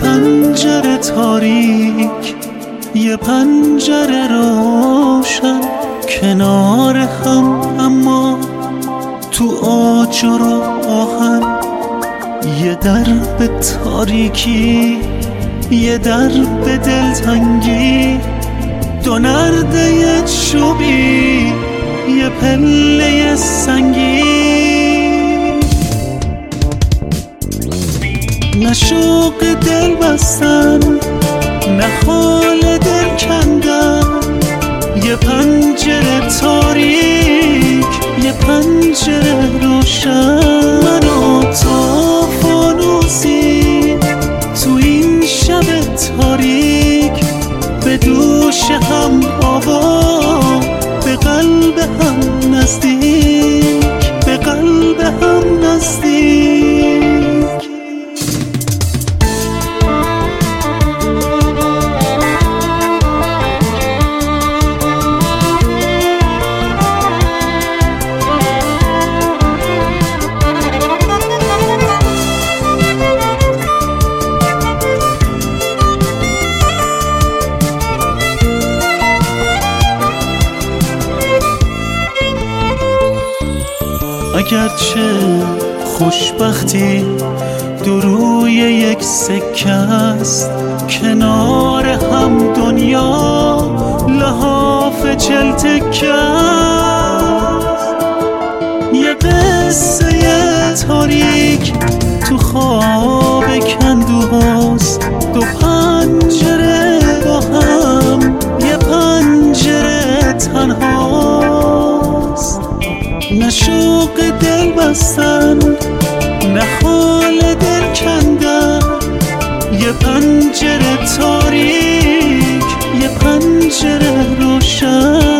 پنجره تاریک، یه پنجره روشن، کنار هم اما تو آجر و آهن. یه درب تاریکی، یه درب دلتنگی، دو نرده چوبی، یه پله سنگی. نه شوق دل بستن، نه حال دل کندن، یه پنجره تاریک، یه پنجره روشن. من و تو فانوسی تو این شب تاریک، به دوش هم آوا، به قلب هم نزدیک، به قلب هم نزدیک. اگرچه خوشبختی دو روی یک سکه است، کنار هم دنیا لحاف 40 تکه است. یه قصه تاریک تو خواب کندوهاست، دو پنجره با هم، یه پنجره تنهاست. نه شوق دل بستن، نه حال دل کندن، یه پنجره تاریک، یه پنجره روشن.